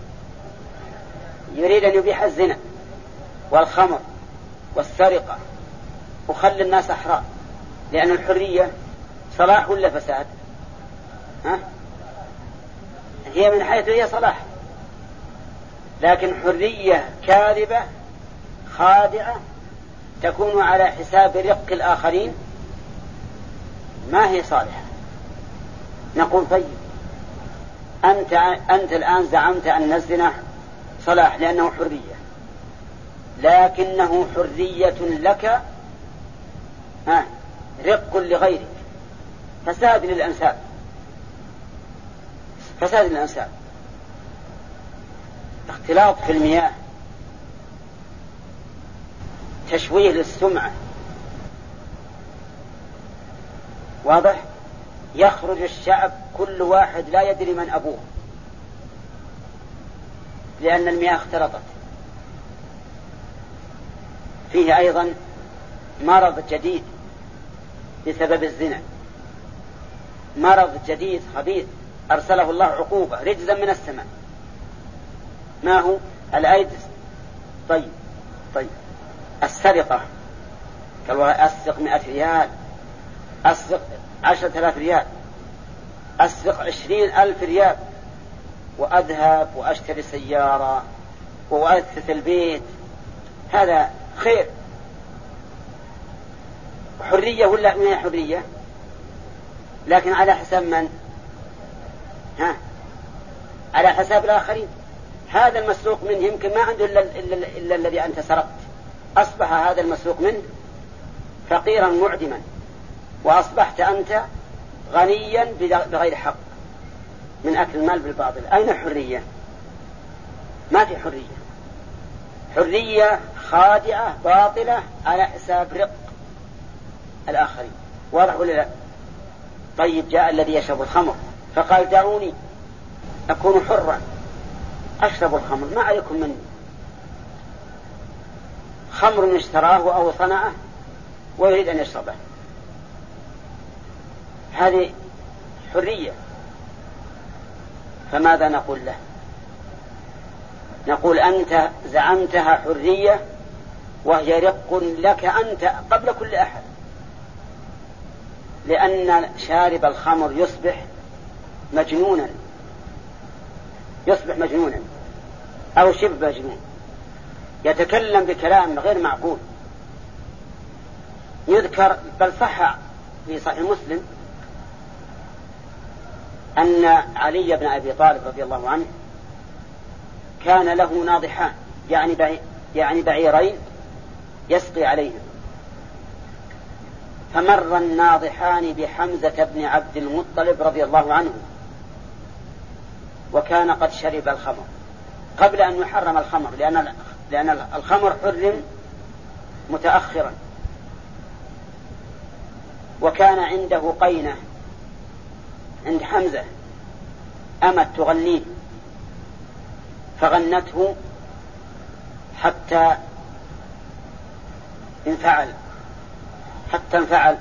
يريد أن يبيح الزنا والخمر والسرقة وخلي الناس أحرار، لأن الحرية صلاح ولا فساد؟ ها؟ هي من حيث هي صلاح، لكن حرية كاذبة خادعة تكون على حساب رق الآخرين ما هي صالحة. نقول طيب أنت, أنت الآن زعمت أن الزنا صلاح لأنه حرية، لكنه حرية لك ها رق لغيرك، فساد للأنساب، فساد للأنساب، اختلاط في المياه، تشويه للسمعة، واضح؟ يخرج الشعب كل واحد لا يدري من أبوه لأن المياه اختلطت. فيه أيضا مرض جديد بسبب الزنا، مرض جديد خبيث أرسله الله عقوبة رجزا من السماء، ما هو؟ الأيدز. طيب طيب السرقة، قال والله أسرق مئة ريال، أسرق عشرة آلاف ريال، أسرق عشرين ألف ريال، وأذهب وأشتري سيارة وأثث البيت، هذا خير. حرية ولا ما هي حرية؟ لكن على حساب من؟ ها؟ على حساب الآخرين. هذا المسروق منه يمكن ما عنده إلا, إلا, إلا, إلا الذي أنت سرقت، أصبح هذا المسروق منه فقيرا معدما، وأصبحت أنت غنيا بغير حق من أكل المال بالباطل. أين الحرية؟ ما في حرية، حرية خادعة باطلة على حساب رق الآخرين، واضح ولا لا؟ طيب جاء الذي يشرب الخمر فقال دعوني أكون حرا أشرب الخمر، ما عليكم مني، خمر اشتراه أو صنعه ويريد أن يشربه، هذه حرية. فماذا نقول له؟ نقول أنت زعمتها حرية وهي رق لك أنت قبل كل أحد، لأن شارب الخمر يصبح مجنونا، يصبح مجنونا أو شبه مجنون، يتكلم بكلام غير معقول. يذكر بل صح في صحيح مسلم أن علي بن أبي طالب رضي الله عنه كان له ناضحان، يعني بعي يعني بعيرين يسقي عليهم، فمر الناضحان بحمزة بن عبد المطلب رضي الله عنه، وكان قد شرب الخمر قبل أن يحرم الخمر، لأن لأن الخمر حرم متأخرا، وكان عنده قينة عند حمزة أمت تغنيه، فغنته حتى انفعل حتى انفعل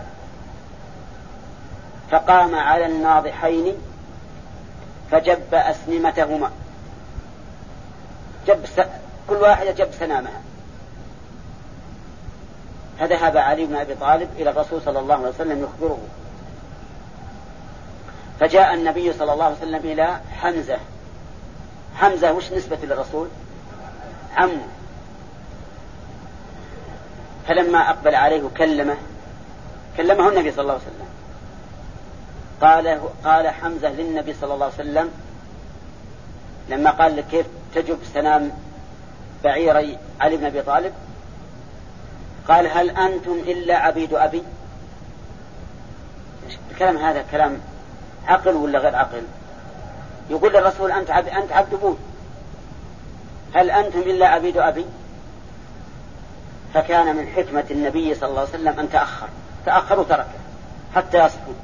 فقام على الناضحين فجب أسنمتهما، جب س... كل واحد جب سنامها. فذهب علي بن أبي طالب إلى الرسول صلى الله عليه وسلم يخبره، فجاء النبي صلى الله عليه وسلم إلى حمزة. حمزة وش نسبة للرسول؟ عمه. فلما أقبل عليه كلمه كلمه النبي صلى الله عليه وسلم، قال قال حمزة للنبي صلى الله عليه وسلم لما قال لك كيف تجب سنام بعيري علي بن أبي طالب، قال هل أنتم إلا عبيد أبي؟ الكلام هذا كلام عقل ولا غير عقل؟ يقول للرسول أنت عبد, أنت عبد أبوي، هل أنتم إلا عبيد أبي؟ فكان من حكمة النبي صلى الله عليه وسلم أن تأخر تأخر وتركه حتى يصفوا.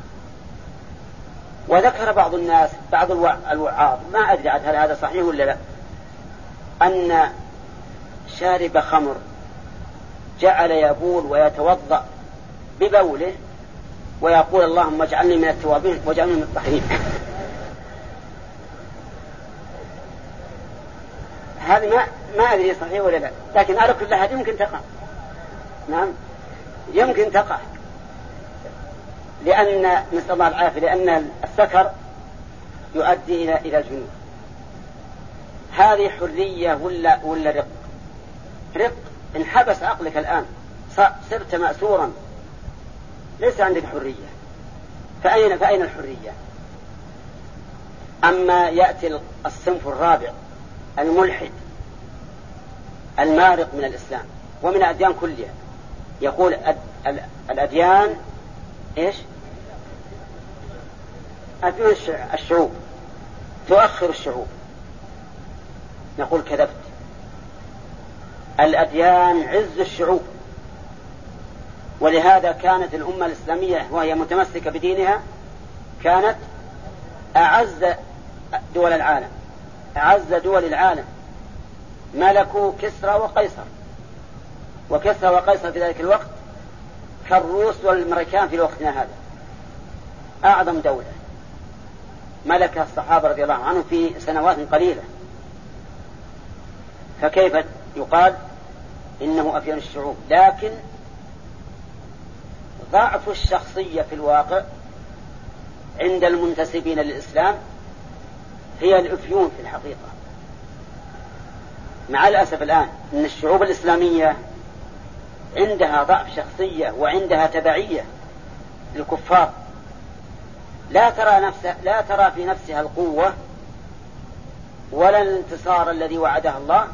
وذكر بعض الناس بعض الوعاظ ما أدري هل هذا صحيح ولا لا، أن شارب خمر جعل يبول ويتوضأ ببوله ويقول اللهم اجعلني من التوابين واجعلني من الطاهرين. هذه ما ما أدري صحيح ولا لا، لكن على كل هذه يمكن تقع. نعم يمكن تقع، لأن نسأل الله العافية، لأن السكر يؤدي إلى إلى الجنون. هذه حرية ولا ولا رق؟ رق. انحبس عقلك الآن، صرت مأسورا، ليس عندك حرية. فأين فأين الحرية؟ أما يأتي الصنف الرابع الملحد المارق من الإسلام ومن الأديان كلها، يقول الأديان إيش؟ أديان الشعوب تؤخر الشعوب. نقول كذبت، الأديان عز الشعوب، ولهذا كانت الأمة الإسلامية وهي متمسكة بدينها كانت أعز دول العالم، أعز دول العالم، ملكوا كسرى وقيصر، وكسرى وقيصر في ذلك الوقت كالروس والأمريكان في وقتنا هذا، أعظم دولة ملكها الصحابة رضي الله عنهم في سنوات قليلة. فكيف يقال إنه أفيان الشعوب؟ لكن ضعف الشخصية في الواقع عند المنتسبين للإسلام هي الأفيون في الحقيقة. مع الأسف الآن أن الشعوب الإسلامية عندها ضعف شخصية وعندها تبعية للكفار، لا ترى نفسها لا ترى في نفسها القوة ولا الانتصار الذي وعدها الله،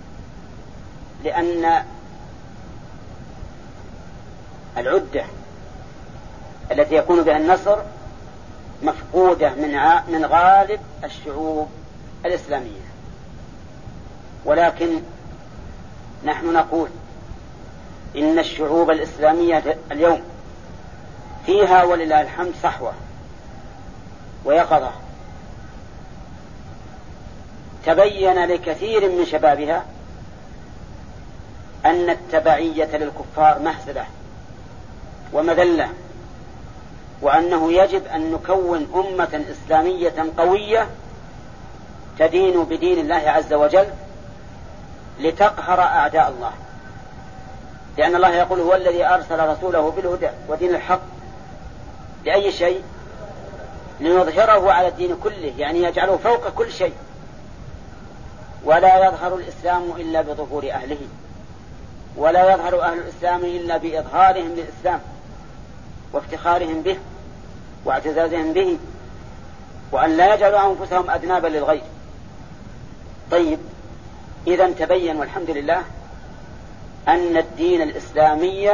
لأن العدة التي يكون بها النصر مفقودة من من غالب الشعوب الإسلامية. ولكن نحن نقول إن الشعوب الإسلامية اليوم فيها ولله الحمد صحوة ويقظة. تبين لكثير من شبابها أن التبعية للكفار مهزلة ومذلة، وأنه يجب أن نكون أمة إسلامية قوية تدين بدين الله عز وجل لتقهر أعداء الله، لأن الله يقول هو الذي أرسل رسوله بالهدى ودين الحق لأي شيء ليظهره على الدين كله، يعني يجعله فوق كل شيء. ولا يظهر الإسلام إلا بظهور أهله، ولا يظهر أهل الإسلام إلا بإظهارهم للإسلام وافتخارهم به واعتزازهم به، وأن لا يجعلوا أنفسهم أذنابا للغير. طيب، إذا تبين والحمد لله أن الدين الإسلامي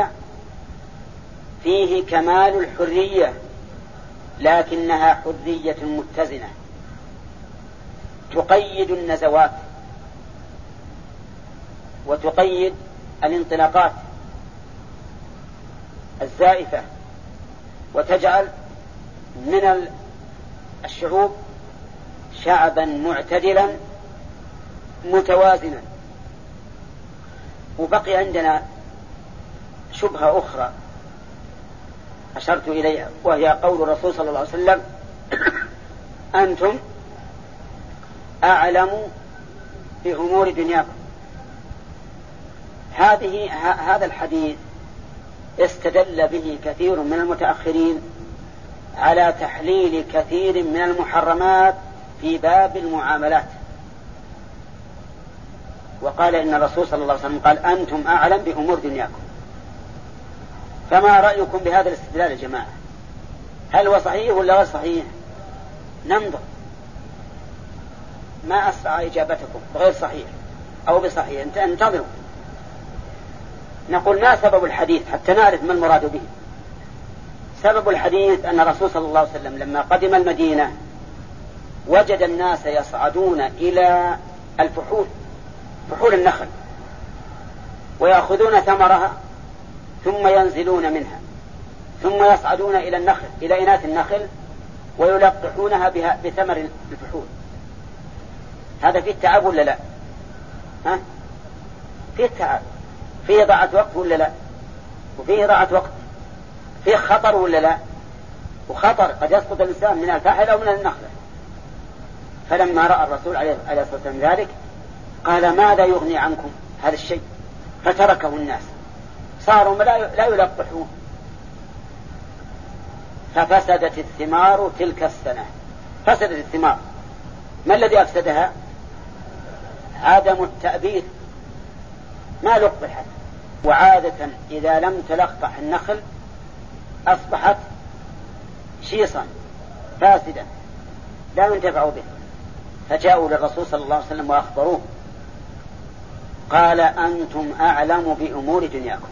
فيه كمال الحرية، لكنها حرية متزنة تقيد النزوات وتقيد الانطلاقات الزائفة، وتجعل من الشعوب شعبا معتدلا متوازنا. وبقي عندنا شبهة أخرى أشرت إليها، وهي قول الرسول صلى الله عليه وسلم أنتم أعلم بأمور دنياكم. هذه هذا الحديث استدل به كثير من المتأخرين على تحليل كثير من المحرمات في باب المعاملات، وقال إن الرسول صلى الله عليه وسلم قال أنتم أعلم بأمور دنياكم. فما رأيكم بهذا الاستدلال يا جماعة؟ هل هو صحيح ولا غير صحيح؟ ننظر، ما أسرع إجابتكم بغير صحيح أو بصحيح، انتظروا. نقول ما سبب الحديث حتى نعرف ما المراد به. سبب الحديث أن الرسول صلى الله عليه وسلم لما قدم المدينة وجد الناس يصعدون إلى الفحول، فحول النخل، ويأخذون ثمرها ثم ينزلون منها، ثم يصعدون إلى النخل، إلى إناث النخل، ويلقحونها بها بثمر الفحول. هذا فيه التعب ولا لا؟ ها؟ فيه التعب، فيه ضاعة وقت ولا لا؟ وفيه ضاعة وقت، فيه خطر ولا لا؟ وخطر قد يسقط الإنسان من الفحل أو من النخلة. فلما رأى الرسول عليه الصلاة والسلام ذلك قال ماذا يغني عنكم هذا الشيء؟ فتركه الناس، صاروا لا يلقحون، ففسدت الثمار تلك السنة. فسدت الثمار، ما الذي أفسدها؟ عدم التأبيد، ما لقحت. وعادة إذا لم تلقح النخل أصبحت شيصا فاسدا لا ينتفع به. فجاءوا للرسول صلى الله عليه وسلم وأخبروه، قال أنتم أعلم بأمور دنياكم.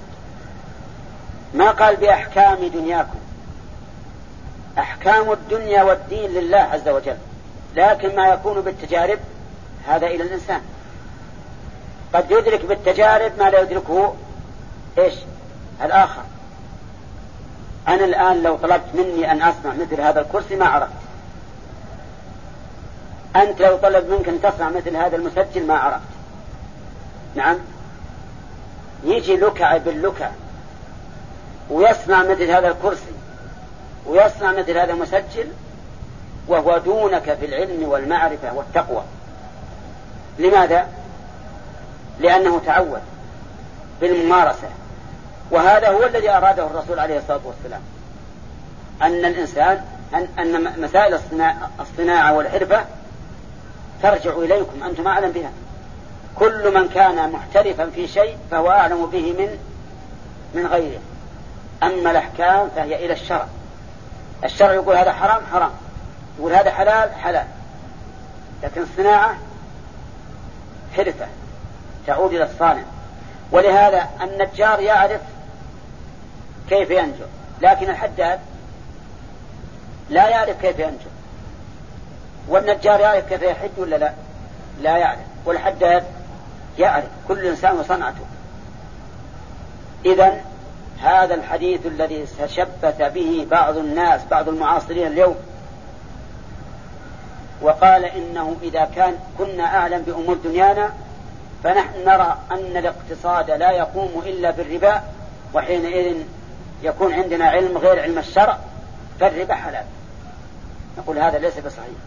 ما قال بأحكام دنياكم، أحكام الدنيا والدين لله عز وجل، لكن ما يكون بالتجارب هذا إلى الإنسان. قد يدرك بالتجارب ما لا يدركه إيش الآخر. أنا الآن لو طلبت مني أن أصنع مثل هذا الكرسي ما عرفت، أنت لو طلب منك أن تصنع مثل هذا المسجل ما عرفت. نعم، يجي لكع باللكع ويصنع مثل هذا الكرسي ويصنع مثل هذا المسجل وهو دونك في العلم والمعرفة والتقوى. لماذا؟ لأنه تعود بالممارسة. وهذا هو الذي أراده الرسول عليه الصلاة والسلام، أن الإنسان أن, أن مسائل الصناعة والحرفة ترجع إليكم، أنتم أعلم بها. كل من كان محترفا في شيء فهو أعلم به من من غيره. أما الأحكام فهي إلى الشرع. الشرع يقول هذا حرام حرام، يقول هذا حلال حلال. لكن الصناعة حرفة تعود إلى الصانع. ولهذا النجار يعرف كيف ينجو، لكن الحداد لا يعرف كيف ينجو. والنجار يعرف كيف يحد ولا لا؟ لا يعرف. والحداد يعرف، كل إنسان وصنعته. إذن هذا الحديث الذي تشبث به بعض الناس بعض المعاصرين اليوم وقال إنه إذا كان كنا أعلم بأمور دنيانا فنحن نرى أن الاقتصاد لا يقوم إلا بالربا، وحينئذ يكون عندنا علم غير علم الشرع فالربا حلال. نقول هذا ليس بصحيح.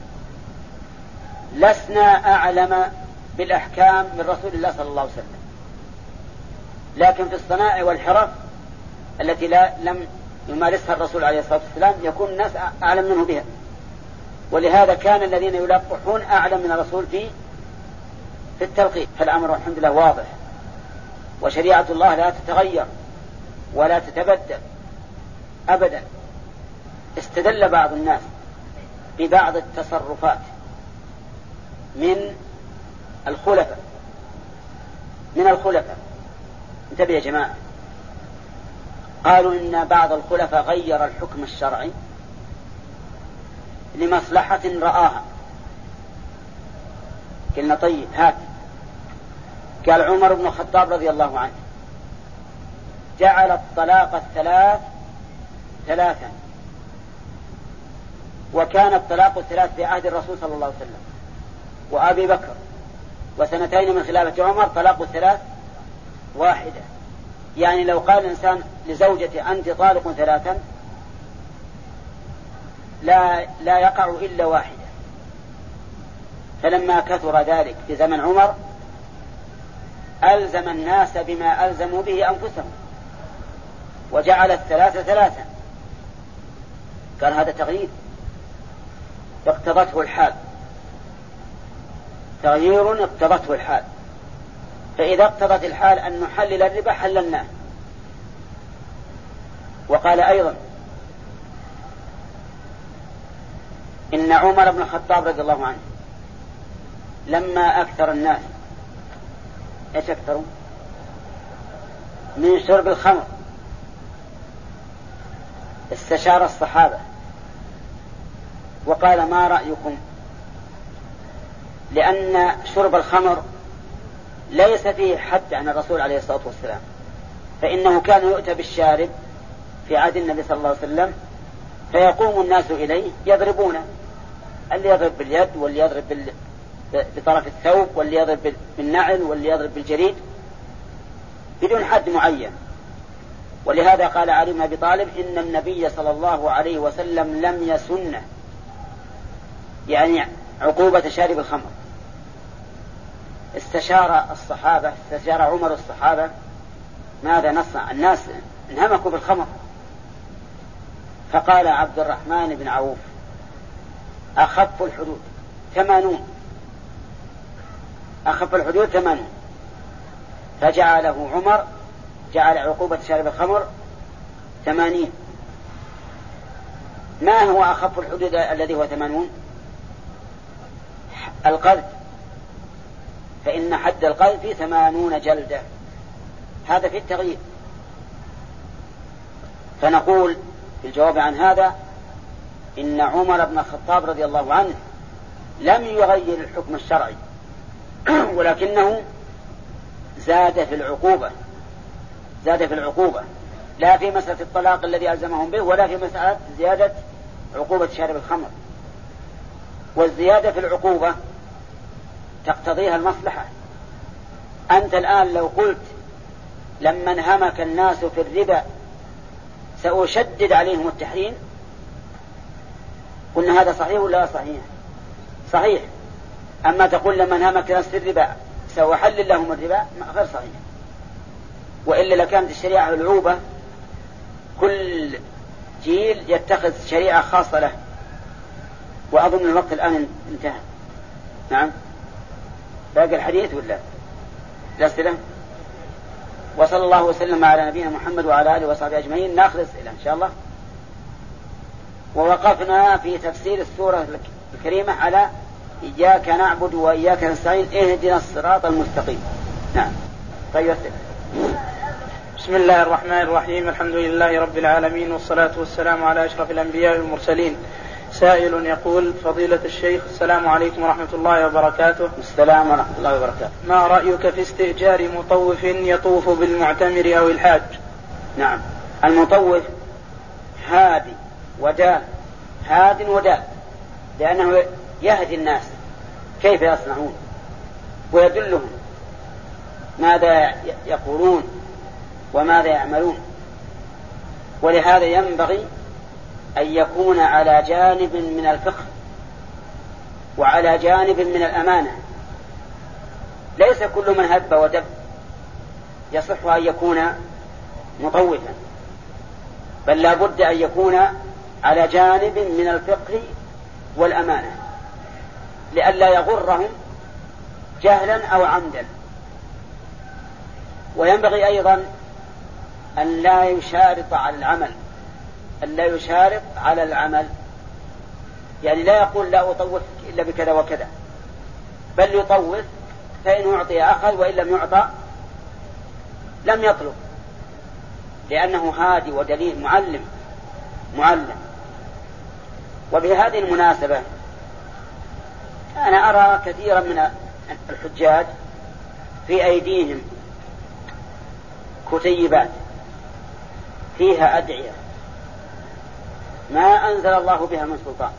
لسنا أعلم بالأحكام من رسول الله صلى الله عليه وسلم، لكن في الصنائع والحرف التي لا لم يمارسها الرسول عليه الصلاة والسلام يكون الناس أعلم منه بها. ولهذا كان الذين يلقحون أعلم من الرسول في في التلقين. فالأمر الحمد لله واضح، وشريعة الله لا تتغير ولا تتبدل أبدا. استدل بعض الناس ببعض التصرفات من الخلفاء من الخلفاء انتبه يا جماعة. قالوا إن بعض الخلفاء غير الحكم الشرعي لمصلحة رآها. قلنا طيب هات. قال عمر بن الخطاب رضي الله عنه جعل الطلاق الثلاث ثلاثا، وكان الطلاق الثلاث في عهد الرسول صلى الله عليه وسلم وأبي بكر، وسنتين من خلافة عمر طلاق الثلاث واحدة. يعني لو قال الإنسان لزوجته أنت طالق ثلاثا لا لا يقع إلا واحدة. فلما كثر ذلك في زمن عمر ألزم الناس بما ألزموا به أنفسهم وجعل الثلاثة ثلاثا. قال هذا تغيير اقتضته الحال، تغيير اقتضته الحال. فإذا اقتضت الحال أن نحلل الربا حللناه. وقال أيضا إن عمر بن الخطاب رضي الله عنه لما أكثر الناس، إيش أكثروا؟ من شرب الخمر استشار الصحابة وقال: ما رأيكم؟ لأن شرب الخمر ليس فيه حد عن الرسول عليه الصلاة والسلام، فإنه كان يؤتى بالشارب في عهد النبي صلى الله عليه وسلم فيقوم الناس إليه يضربونه، اللي يضرب باليد واللي يضرب بطرف الثوب واللي يضرب بالنعل واللي يضرب بالجريد بدون حد معين. ولهذا قال علي بن أبي طالب: إن النبي صلى الله عليه وسلم لم يسن يعني عقوبة شارب الخمر. استشار الصحابة، استشار عمر الصحابة ماذا نصنع؟ الناس انهمكوا بالخمر. فقال عبد الرحمن بن عوف: أخف الحدود ثمانون، أخف الحدود ثمانون. فجعله عمر، جعل عقوبة شارب الخمر ثمانين. ما هو أخف الحدود الذي هو ثمانون؟ القذف، فإن حد القذف ثمانون جلدة. هذا في التغيير. فنقول في الجواب عن هذا إن عمر بن الخطاب رضي الله عنه لم يغير الحكم الشرعي، ولكنه زاد في العقوبة، زاد في العقوبة لا في مسألة الطلاق الذي ألزمهم به، ولا في مسألة زيادة عقوبة شارب الخمر. والزيادة في العقوبة تقتضيها المصلحة. أنت الآن لو قلت لما انهمك الناس في الربا سأشدد عليهم التحريم، قلنا هذا صحيح ولا صحيح؟ صحيح. أما تقول لما انهمك الناس في الربا سأحلل لهم الربا، غير صحيح. وإلا لكانت الشريعة العوبة كل جيل يتخذ شريعة خاصة له. وأظن الوقت الآن انتهى. نعم، باقي الحديث ولا الأسئلة؟ وصلى الله وسلم على نبينا محمد وعلى آله وصحبه أجمعين. نأخذ أسئلة إن شاء الله. ووقفنا في تفسير السورة الكريمة على إياك نعبد وإياك نستعين اهدنا الصراط المستقيم. نعم، طيب أسئلة. بسم الله الرحمن الرحيم. الحمد لله رب العالمين، والصلاة والسلام على أشرف الأنبياء والمرسلين. سائل يقول: فضيلة الشيخ، السلام عليكم ورحمة الله وبركاته. السلام ورحمة الله وبركاته. ما رأيك في استئجار مطوف يطوف بالمعتمر أو الحاج؟ نعم، المطوف هادي ودال، هاد ودال، لأنه يهدي الناس كيف يصنعون ويدلهم ماذا يقولون وماذا يعملون. ولهذا ينبغي أن يكون على جانب من الفقه وعلى جانب من الأمانة. ليس كل من هب ودب يصح أن يكون مطوفا، بل لا بد أن يكون على جانب من الفقه والأمانة لئلا يغرهم جهلا أو عمدا. وينبغي أيضا أن لا يشارط على العمل، أن لا يشارط على العمل، يعني لا يقول لا أطوف إلا بكذا وكذا، بل يطوف، فإن أعطي أخذ وإن لم يعطى لم يطلب، لأنه هادي ودليل معلم معلم. وبهذه المناسبة أنا أرى كثيرا من الحجاج في أيديهم كتيبات فيها أدعية ما أنزل الله بها من سلطان،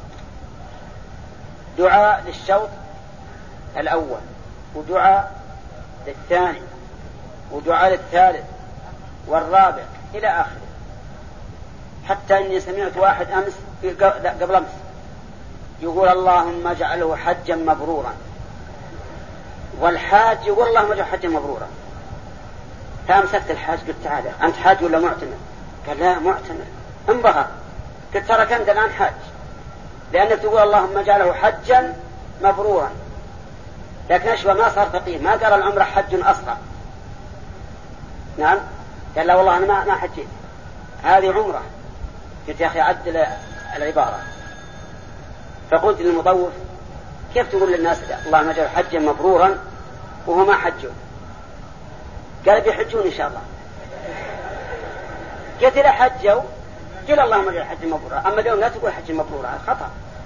دعاء للشوط الأول ودعاء للثاني ودعاء للثالث والرابع إلى آخره. حتى إني سمعت واحد أمس قبل أمس يقول اللهم اجعله حجا مبرورا، والحاج يقول اللهم اجعله حجا مبرورا. فأمسكت الحاج قلت تعالى أنت حاج ولا معتمر؟ قال لا معتمر. انبهر. قلت ترك أنت الآن حاج، لأنك تقول اللهم اجعله حجا مبرورا، لكن أشبه ما صار فقيه، ما قال العمر حج أصغر. نعم، قال لا والله أنا ما, ما حجيت، هذه عمره. قلت يا أخي عدل العبارة. فقلت للمطوف كيف تقول للناس اللهم اجعله حجا مبرورا وهو ما حجوا؟ قال بيحجون إن شاء الله. قلت له حجوا قل اللهم اجعل حج مبرورا، أما اليوم لا تقول حج مبرورا، هذا خطأ.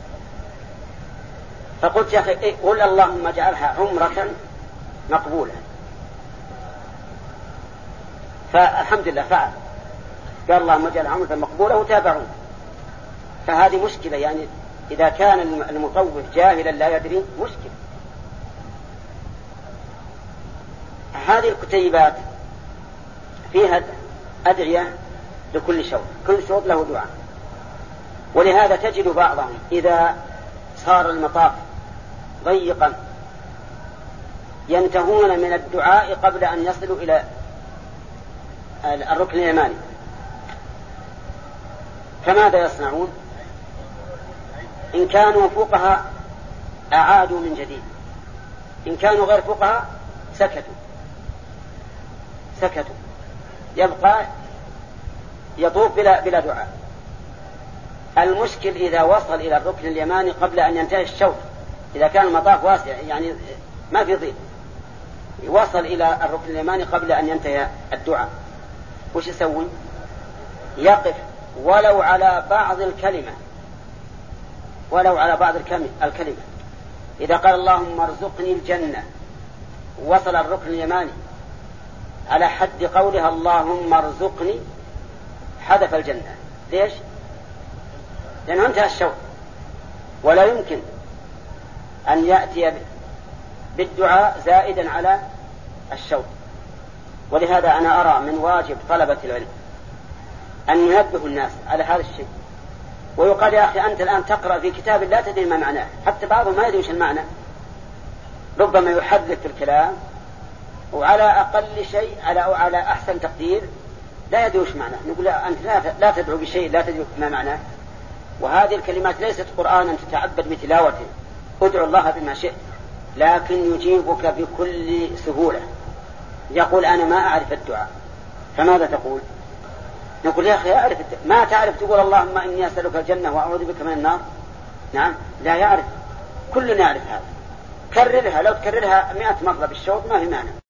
فقلت يا أخي قل اللهم اجعلها عمرة مقبولة، فالحمد لله فعل، قال اللهم اجعلها عمرة مقبولة وتابعون. فهذه مشكلة، يعني إذا كان المطوف جاهلا لا يدري مشكلة. هذه الكتيبات فيها أدعية لكل شوط، كل شوط له دعاء، ولهذا تجد بعضهم إذا صار المطاف ضيقا ينتهون من الدعاء قبل أن يصلوا إلى الركن اليماني. فماذا يصنعون؟ إن كانوا فقهاء أعادوا من جديد، إن كانوا غير فقهاء سكتوا سكتوا يبقى يطوف بلا, بلا دعاء. المشكل إذا وصل إلى الركن اليماني قبل أن ينتهي الشوط، إذا كان المطاف واسع يعني ما في ضيق، وصل إلى الركن اليماني قبل أن ينتهي الدعاء، وش يسوي؟ يقف ولو على بعض الكلمة، ولو على بعض الكلمة. إذا قال اللهم ارزقني الجنة وصل الركن اليماني على حد قولها اللهم ارزقني، حذف الجنة. ليش؟ لأنه انتهى الشوط، ولا يمكن أن يأتي بالدعاء زائدا على الشوط. ولهذا أنا أرى من واجب طلبة العلم أن ينبه الناس على هذا الشيء، ويقال يا أخي أنت الآن تقرأ في كتاب لا تدري ما معناه، حتى بعضهم ما يدري وش المعنى، ربما يحدث الكلام وعلى أقل شيء على أو على أحسن تقدير لا يدري وش معناه. نقول أنت لا تدعو بشيء لا تدري ما معناه، وهذه الكلمات ليست قرآنا تتعبد بتلاوته، ادعو الله بما شئت، لكن يجيبك بكل سهولة. يقول أنا ما أعرف الدعاء، فماذا تقول؟ نقول يا أخي أعرف الدعاء. ما تعرف تقول اللهم إني أسألك الجنة وأعوذ بك من النار؟ نعم لا يعرف، كلنا يعرف هذا. كررها، لو تكررها مئة مرة بالشوط ما في معنى.